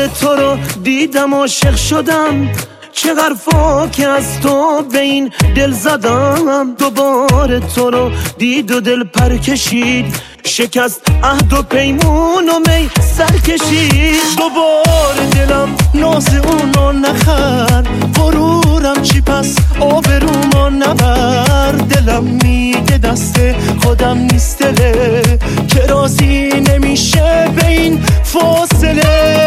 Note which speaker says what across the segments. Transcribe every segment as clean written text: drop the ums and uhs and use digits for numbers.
Speaker 1: دوباره تو رو دیدم عاشق شدم، چه حرفا که از تو به این دل زدم. دوباره تو رو دید و دل پر کشید، شکست عهد و پیمون و می سر کشید. دوباره دلم ناز اونو نخر، غرورم چی پس آبرومو نبر. دلم میگه دست خودم نیست دله، که راضی نمیشه به این فاصله.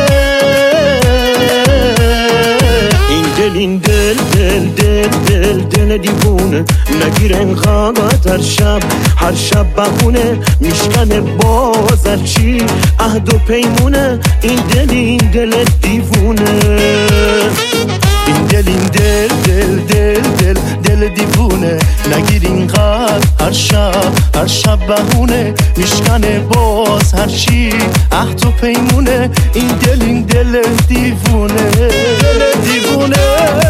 Speaker 1: این دل دل دل دل دل دیوونه، نگیر انقدر هر شب بخونه، میشکنه باز چی عهد و پیمونه. این دل دیوونه، این دل دل دل دیوونه، نگیر اینقدر هر شب بهونه، میشکنه باز هر چی عهد و پیمونه. این دل دیوونه، دل دیوونه.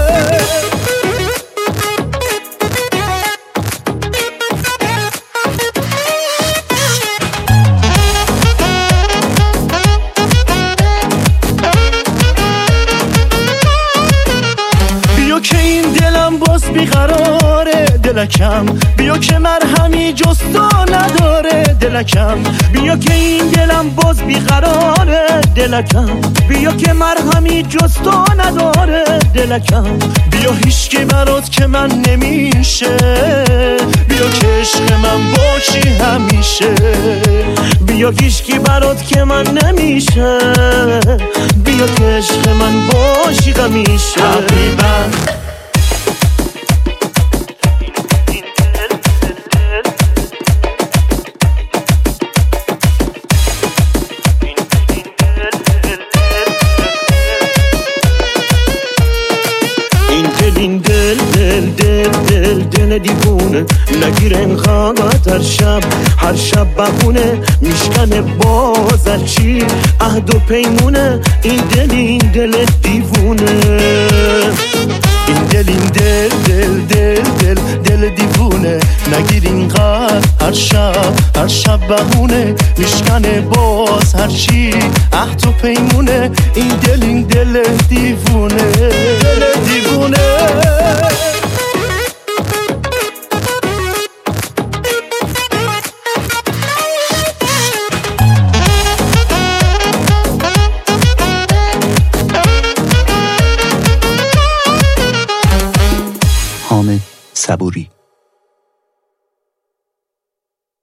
Speaker 1: بیا که این دلم باز بیقراره دلکم، بیا که مرهمی جز تو نداره دلکم. بیا که این دلم باز بیقراره دلکم، بیا که مرهمی جز تو نداره دلکم. بیا هیچکی برات که من نمیشه، بیا که عشق من باشی همیشه. بیا هیچکی برات که من نمیشه، بیا که عشق من باشی همیشه. این دل دیوونه، نگیر انقدر هر شب بخونه، میشکنه باز هر چی عهد و پیمونه. این دل دیوونه، این دل دیوونه، نگیر اینقدر هر شب بهونه، میشکنه باز هر چی عهد و پیمونه. این دل دیوونه، دل دیوونه.
Speaker 2: حامد صبوری.